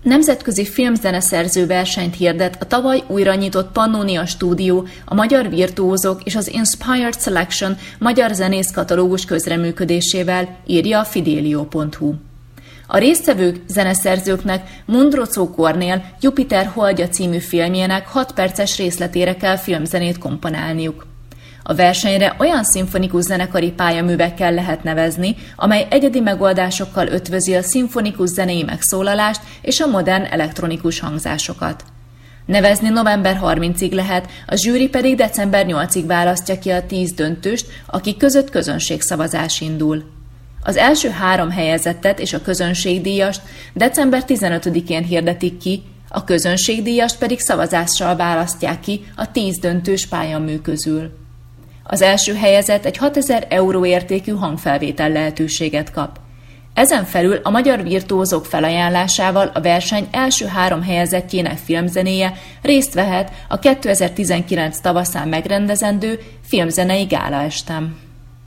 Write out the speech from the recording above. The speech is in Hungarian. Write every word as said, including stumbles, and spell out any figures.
Nemzetközi filmzeneszerző versenyt hirdet a tavaly újra nyitott Pannonia Stúdió, a Magyar Virtuózok és az Inspired Selection magyar zenészkatalógus közreműködésével, írja a fidelio pont hu. A résztvevők zeneszerzőknek Mundrocó Kornél Jupiter Holdja című filmjének hat perces részletére kell filmzenét komponálniuk. A versenyre olyan szimfonikus zenekari pályaművekkel lehet nevezni, amely egyedi megoldásokkal ötvözi a szimfonikus zenei megszólalást és a modern elektronikus hangzásokat. Nevezni november harmincadikáig lehet, a zsűri pedig december nyolcadikáig választja ki a tíz döntőst, akik között közönségszavazás indul. Az első három helyezettet és a közönségdíjast december tizenötödikén hirdetik ki, a közönségdíjast pedig szavazással választják ki a tíz döntős pályamű közül. Az első helyezett egy hatezer euró értékű hangfelvétel lehetőséget kap. Ezen felül a Magyar Virtuózok felajánlásával a verseny első három helyezettjének filmzenéje részt vehet a kétezer-tizenkilenc tavaszán megrendezendő filmzenei gálaestem.